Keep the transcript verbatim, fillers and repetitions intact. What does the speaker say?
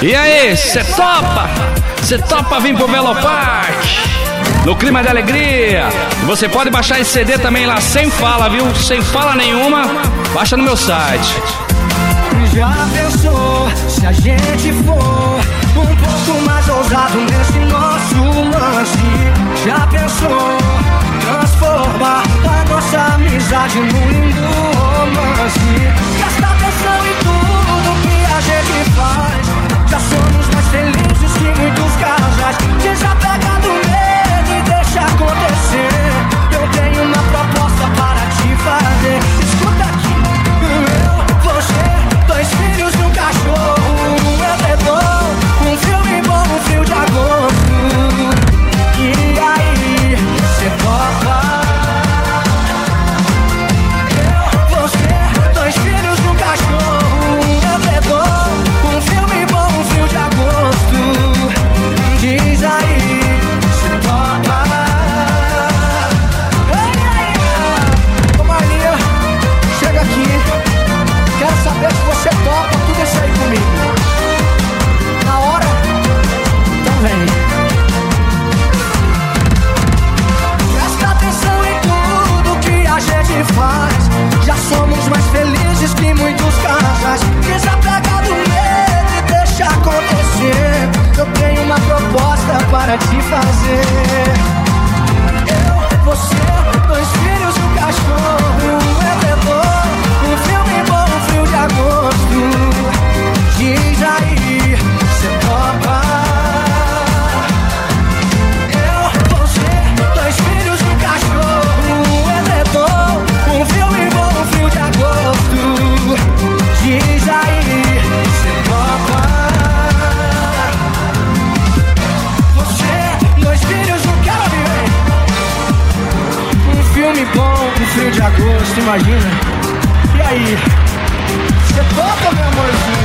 E aí, cê topa? Cê topa vir pro Velopark? No clima de alegria. Você pode baixar esse C D também lá sem fala, viu? Sem fala nenhuma. Baixa no meu site. Já pensou se a gente for um pouco mais ousado nesse nosso lance? Já pensou transformar a nossa amizade num lindo romance? Presta atenção em tudo que a gente faz. Já somos mais felizes que muitos casais. Desapega do medo e deixa acontecer. Eu tenho uma proposta para te fazer. Escuta aqui, eu, você, dois filhos e um cachorro, um edredom, um filme bom, um frio de agosto. E aí, cê topa? Eu, você, dois filhos e um cachorro, um edredom, um filme bom, um frio de agosto. Diz aí, cê topa? Ei, aí, ô Marlinha, chega aqui. Quero saber se você topa tudo isso aí comigo. Na hora? Então vem. Presta atenção em tudo que a gente faz. Já somos mais felizes que muitos casais. Desapega do medo e deixa acontecer. Eu tenho uma proposta para te fazer. Eu, você, dois filhos, um cachorro, um edredom, um filme bom, um frio de agosto. Diz aí, cê topa? Eu, você, dois filhos, um cachorro, um edredom, um filme bom, um frio de agosto. Diz aí, cê topa? Você, dois filhos, um cara viver. Um filme bom, um frio de agosto, imagina. E aí, cê topa, meu amorzinho?